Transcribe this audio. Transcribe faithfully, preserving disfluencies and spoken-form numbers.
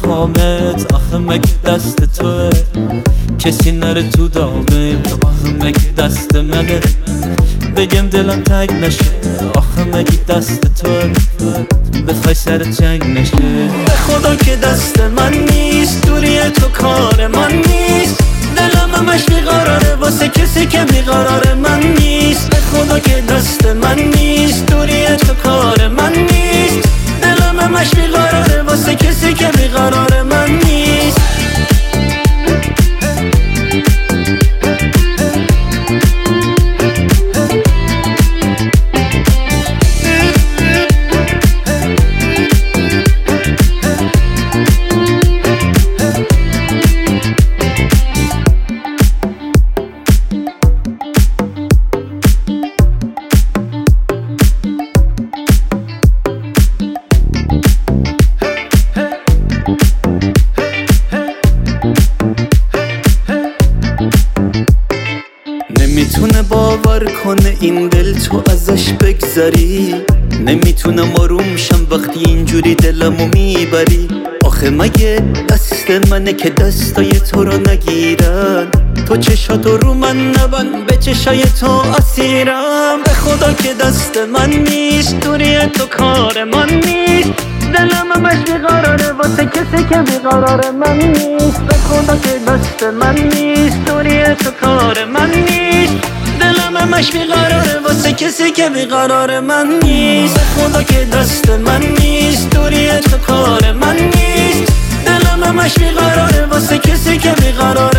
پامت، آخه مگه دست توه کسی نره تو دامم، آخه مگه دست منه بگم دلم تنگ نشه، آخه مگه دست توه بخوای سر جنگ نشه. به خدا که دست من نیست، دوری تو کار من نیست، دلم همش بیقراره واسه کسی که بیقرار من نیست. به خدا که دست من نیست، دوری تو کار من نیست، دلم همش بیقراره واسه کسی که بیقرار من نیست. نمیتونه باور کنه این دل تو ازش بگذری، نمیتونم آروم شم وقتی اینجوری دلمو میبری. آخه مگه دست منه که دستای تو رو نگیرن، تو چشاتو رو من نبند به چشای تو اسیرم. به خدا که دست من نیست، دوری تو کار من نیست، دلم همش بیقراره واسه کسی که بیقرار من نیست. به خدا که دست من نیست، دوری تو کار من نیست، دلم همش بیقراره واسه کسی که بیقرار من نیست. به خدا که دست من نیست، دوری تو کار من نیست، دلم همش بیقراره واسه کسی که بیقرار